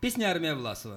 Песня «Армия Власова».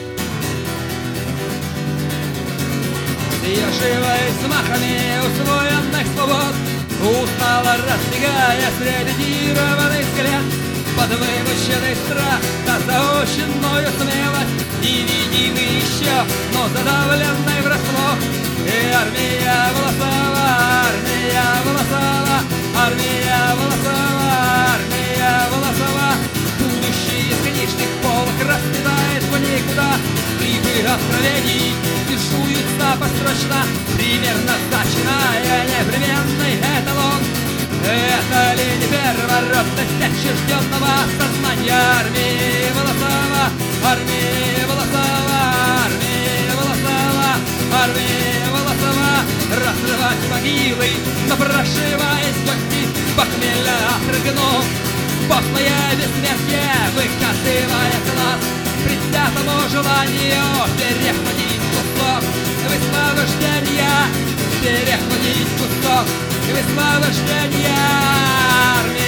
Съеживаясь с махами усвоенных свобод, устало раздвигая средитированный взгляд, под вымученный страх, да заученную смелость, невидимый еще, но задавленный врасплох. И армия Волосова, армия Волосова, армия Волосова, армия Волосова. Будущее из книжных полок расцветает в никуда. Клипы откровений дешуются построчно, примерно начиная непременный эталон. Это ли не первородность отчужденного сознания армии Волосова, армии Волосова, армии Волосова, армии Волосова. Разрывать могилы, напрошиваясь гости, похмелья отрыгнув пошлое бессмертие, выказывая класс предвзятому желанию перехватить кусок высвобождения, перехватить кусок высвобождения армии.